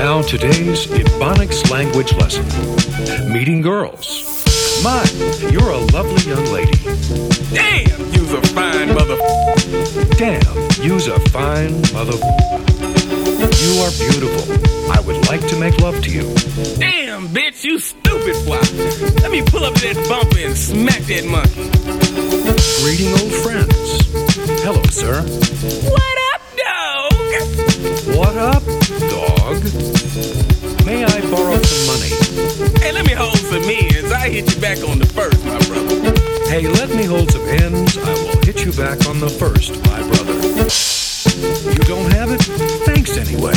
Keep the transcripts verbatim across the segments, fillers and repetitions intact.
now today's Ebonics language lesson. Meeting girls. My, you're a lovely young lady. Damn, you's a fine mother. Damn, you's a fine mother. You are beautiful. I would like to make love to you. Damn, bitch, you stupid fly. Let me pull up that bumper and smack that monkey. Greeting old friends. Hello, sir. What up, dog? What up, dog? May I borrow some money? Hey, let me hold some ends. I hit you back on the first, my brother. Hey, let me hold some ends. I will hit you back on the first, my brother. You don't have it? Thanks anyway.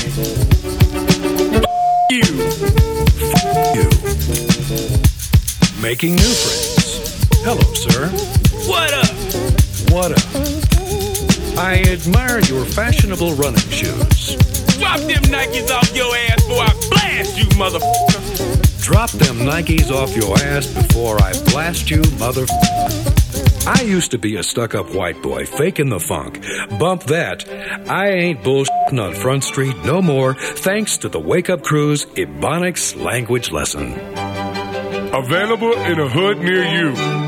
F*** you. F*** you. Making new friends. Hello, sir. What up? What up? I admire your fashionable running shoes. Drop them Nikes off your ass before I blast you, motherfucker. Drop them Nikes off your ass before I blast you, motherfucker. I used to be a stuck-up white boy, faking the funk. Bump that. I ain't bullshitting on Front Street no more, thanks to the Wake Up Crew's Ebonics language lesson. Available in a hood near you.